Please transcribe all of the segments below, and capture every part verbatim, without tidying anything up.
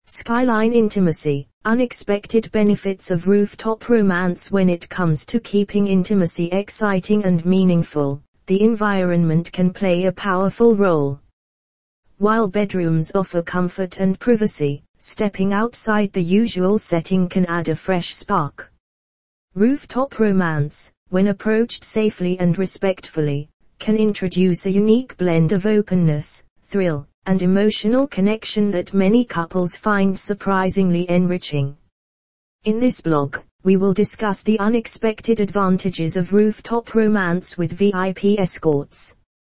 Skyline intimacy, unexpected benefits of rooftop romance. When it comes to keeping intimacy exciting and meaningful, the environment can play a powerful role. While bedrooms offer comfort and privacy, stepping outside the usual setting can add a fresh spark. Rooftop romance, when approached safely and respectfully, can introduce a unique blend of openness, thrill, and emotional connection that many couples find surprisingly enriching. In this blog, we will discuss the unexpected advantages of rooftop romance with V I P escorts.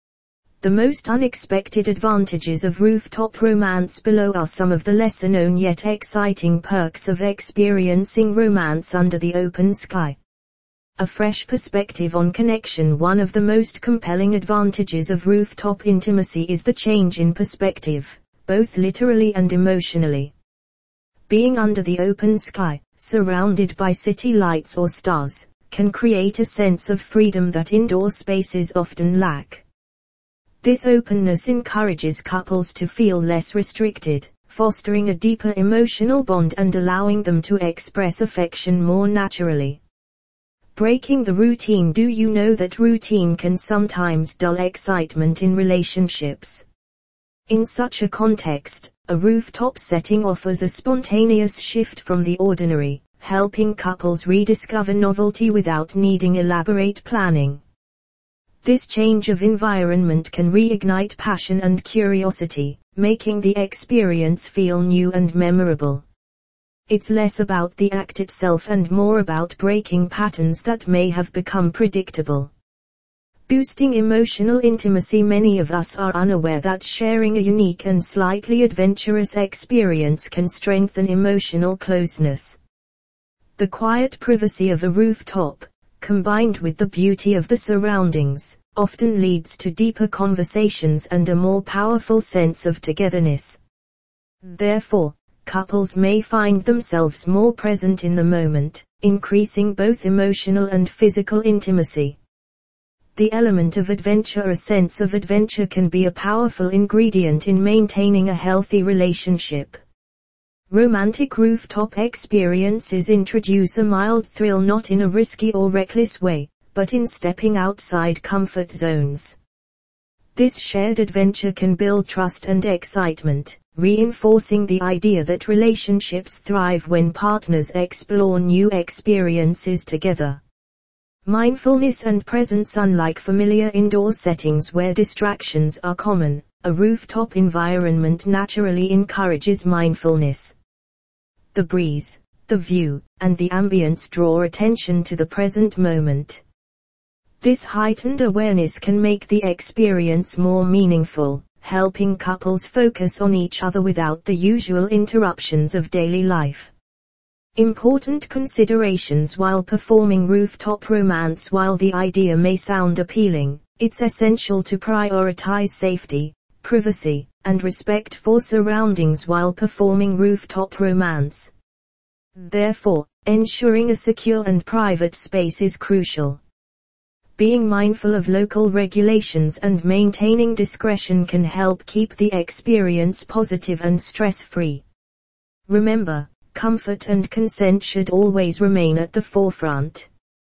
The most unexpected advantages of rooftop romance. Below are some of the lesser-known yet exciting perks of experiencing romance under the open sky. A fresh perspective on connection. One of the most compelling advantages of rooftop intimacy is the change in perspective, both literally and emotionally. Being under the open sky, surrounded by city lights or stars, can create a sense of freedom that indoor spaces often lack. This openness encourages couples to feel less restricted, fostering a deeper emotional bond and allowing them to express affection more naturally. Breaking the routine. Do you know that routine can sometimes dull excitement in relationships? In such a context, a rooftop setting offers a spontaneous shift from the ordinary, helping couples rediscover novelty without needing elaborate planning. This change of environment can reignite passion and curiosity, making the experience feel new and memorable. It's less about the act itself and more about breaking patterns that may have become predictable. Boosting emotional intimacy. Many of us are unaware that sharing a unique and slightly adventurous experience can strengthen emotional closeness. The quiet privacy of a rooftop, combined with the beauty of the surroundings, often leads to deeper conversations and a more powerful sense of togetherness. Therefore, couples may find themselves more present in the moment, increasing both emotional and physical intimacy. The element of adventure. A sense of adventure can be a powerful ingredient in maintaining a healthy relationship. Romantic rooftop experiences introduce a mild thrill, not in a risky or reckless way, but in stepping outside comfort zones. This shared adventure can build trust and excitement, reinforcing the idea that relationships thrive when partners explore new experiences together. Mindfulness and presence. Unlike familiar indoor settings where distractions are common, a rooftop environment naturally encourages mindfulness. The breeze, the view, and the ambience draw attention to the present moment. This heightened awareness can make the experience more meaningful, helping couples focus on each other without the usual interruptions of daily life. Important considerations while performing rooftop romance. While the idea may sound appealing, it's essential to prioritize safety, privacy, and respect for surroundings while performing rooftop romance. Therefore, ensuring a secure and private space is crucial. Being mindful of local regulations and maintaining discretion can help keep the experience positive and stress-free. Remember, comfort and consent should always remain at the forefront.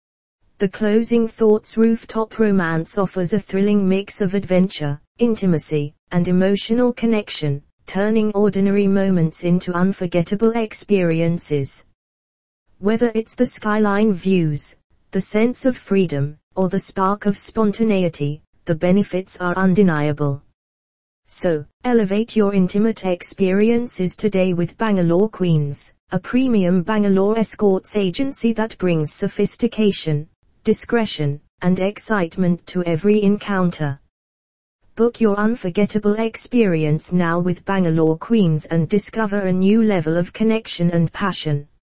The closing thoughts. Rooftop romance offers a thrilling mix of adventure, intimacy, and emotional connection, turning ordinary moments into unforgettable experiences. Whether it's the skyline views, the sense of freedom, or the spark of spontaneity, the benefits are undeniable. So, elevate your intimate experiences today with Bangalore Queens, a premium Bangalore escorts agency that brings sophistication, discretion, and excitement to every encounter. Book your unforgettable experience now with Bangalore Queens and discover a new level of connection and passion.